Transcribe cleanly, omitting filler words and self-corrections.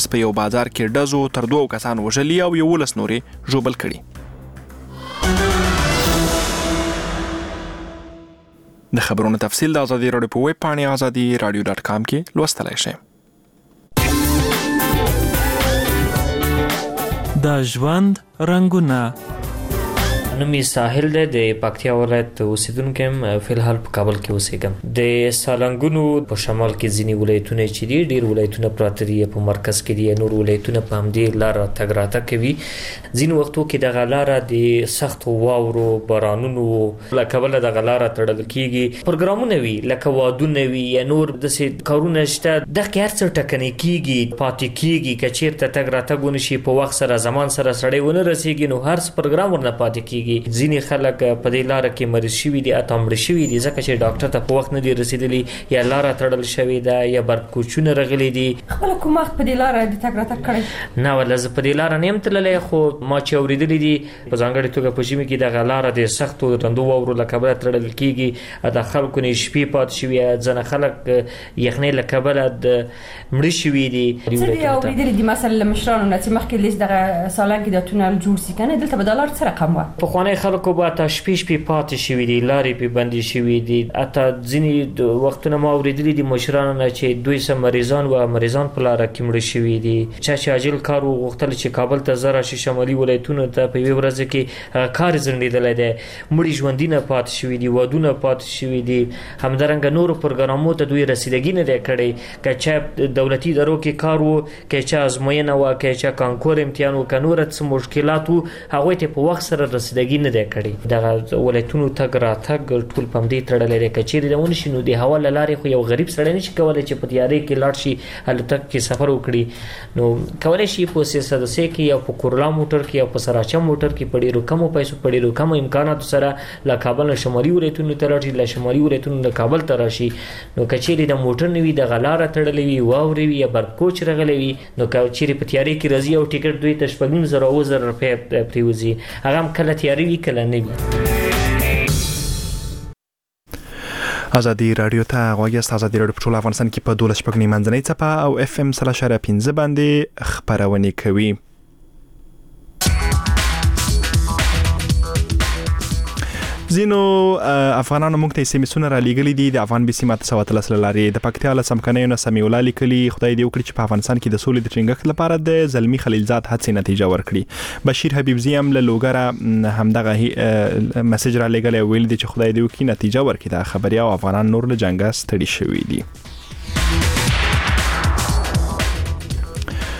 په یو بازار کې ډزو تر 2 کسان وژلي او 11 نورې ژوبل کړي. د خبرونو تفصیل د ازادي راډیو په ویب پاڼې azadi.radio.com کې لوستلای شئ. د ژوند رنګونه. نومي ساحل دی د پکتیا ولایت اوسیدونکی یم، فلحال په کابل کې اوسېږم. د سالنګونو په شمال کې ځینې ولایتونه چې دي ډېر ولایتونه پراته دي، په مرکز کې دي نور ولایتونه په همدې لاره تګ راتګ کوي. ځینې وختو کې دغه لاره د سختو واورو بارانونو له کبله دغه لاره تړل کېږي. پروګرامونه وي لکه وادونه وي یا نور داسې کارونه شته، دغه هر څه ټکنۍ کېږي پاتې کېږي. که چېرته تګ راتګ ونه شي په وخت سره زمان سره سړی ونه رسېږي نو هر څه پروګرام ورنه پاتې کېږي. ځینې خلک په دې لاره کې مریض شوي دي، اته مړه شوي دي ځکه چې ډاکټر ته په وخت نه دي رسېدلي، یا لاره تړل شوې ده یا برکوچونه رغلي دي. خپله کوم وخت په دې لاره د تګ راتګ کړی؟ نه والله زه په دې لاره نه یم تللی، خو ما چې اورېدلي دي په ځانګړې توګه په ژمي کې دغه لاره د سختو رندو واورو له کبله تړل کېږي. د خلکو نه شپې پاتې شوي، ځینې خلک یخنۍ له کبله مړه شوي دي. څه دي اورېدلي دي مثلا له مشرانو نه چې مخکې لیست دغه سالنګ کې د تونل جوړ شي که نه، دلته به دا لار څه رقم وه؟ پخوانی خلکو به اته شپې پاتې شوي دي، لارې پې بندې شوي دي. اته ځینې وختونه ما اورېدلي دي مشرانو نه چې 200 مریضان و مریضان په لاره کې مړه شوي دي. چا چې عاجل کار وغوښتل چې کابل ته زه راشي شمالي ولایتونو ته په یوې ورځ کې کار ځنډېدلی دی، مړي ژوندي نه پاتې شوي دي، وادونه پاتې شوي دي. همدارنګه نورو پروګرامونو ته دوی رسیدګي نه دی کړی. که چا دولتي ادارو کې کار و، که چا ازموینه وه، که چا کانکور امتحان و، که نور څه مشکلات و، هغوی ته په وخت سره رسیدګي نه دی کړی. دغه ولایتونو تګ راتګ ټول په همدې تړلی دی. که چېرې د ونه شي نو د هوا له لارې خو یو غریب سړی نه شي کولی چې په تیارې کې لاړ شي الوتکه کې سفر وکړي. نو کولی شي په سدسې کې یا په کورلا موټر کې یا په سراچه موټر کې په ډېرو کمو پیسو په ډېرو کمو امکاناتو سره له کابل نه شمالي ولایتونو ته لاړ شي، له شمالي ولایتونو نه کابل ته راشي. نو که چېرې د موټر نه وي دغه لاره تړلې وي، واورې وي یا برکوچ رغلی وي، نو که چېرې په تیارې کې راځي او ټیکټ دوی ته 5,000 او 1000 روپۍ پرېوځي، هغه هم کله تیارې وي کله نه وي. ازادي راډیو ته غوږ یاست. ازادي راډیو په ټول افغانستان کې په 12 منځنۍ څپه او FM 3.5 باندې خبرونه کوي. ځینو افغانانو موږ ته SMS را لیږلي دي. د افغان بي سي ماته 13 لارې د پکتیا له څمکنیو نه سمیع الله لیکلي، خدای دې وکړي چې په افغانستان کې د سولې د ټینګښت لپاره د زلمی خلیلزاد هڅې نتیجه ورکړي. بشیر حبیبزی هم له لوګره همدغه میسج را لیږلی، ویل دي چې خدای دې وکړي نتیجه ورکړي، دا خبري او افغانان نور له جنګه ستړي شوي دي.